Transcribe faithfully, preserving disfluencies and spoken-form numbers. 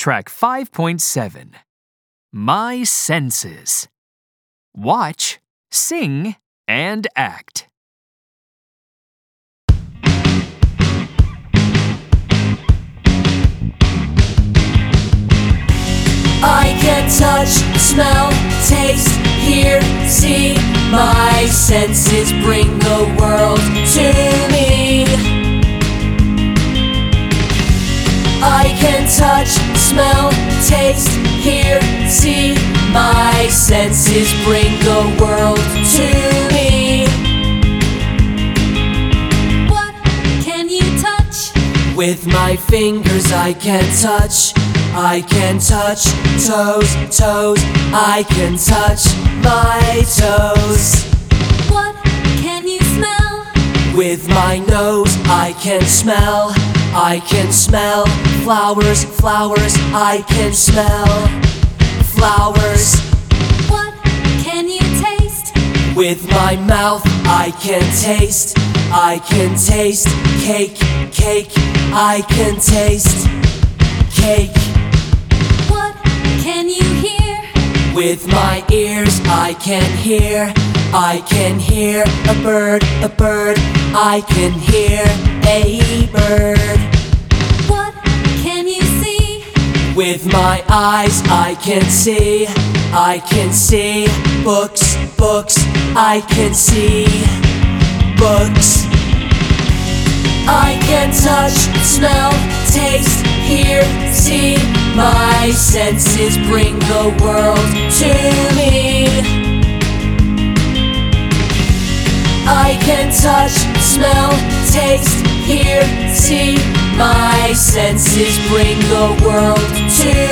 Track five point seven. My senses. Watch, sing, and act. I can touch, smell, taste, hear, see. My senses bring the world to me. I can touch, smell, taste, hear, see. My senses bring the world to me. What can you touch? With my fingers I can touch. I can touch toes, toes. I can touch my toes. What can you smell? With my nose I can smell. I can smell flowers, flowers. I can smell flowers. What can you taste? With my mouth I can taste. I can taste cake, cake. I can taste cake. What can you hear? With my ears I can hear. I can hear a bird, a bird. I can hear a bird. What can you see? With my eyes I can see. I can see books, books. I can see books. I can touch, smell, taste, hear, see. My senses bring the world to me. I can touch, smell, taste, hear, see. My senses bring the world to me.